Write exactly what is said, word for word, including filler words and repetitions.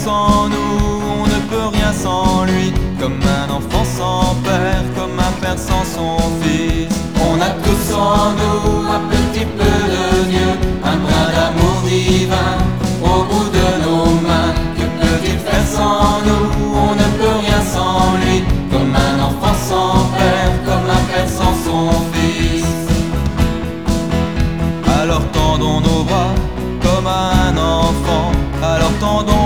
sans nous, on ne peut rien sans lui. Comme un enfant sans père, comme un père sans son fils. On a tous en nous un petit peu de Dieu, un brin d'amour divin au bout de nos mains. Que peut-il faire sans nous? On ne peut rien sans lui. Comme un enfant sans père, comme un père sans son fils. Alors tendons nos bras comme à un enfant. Alors tendons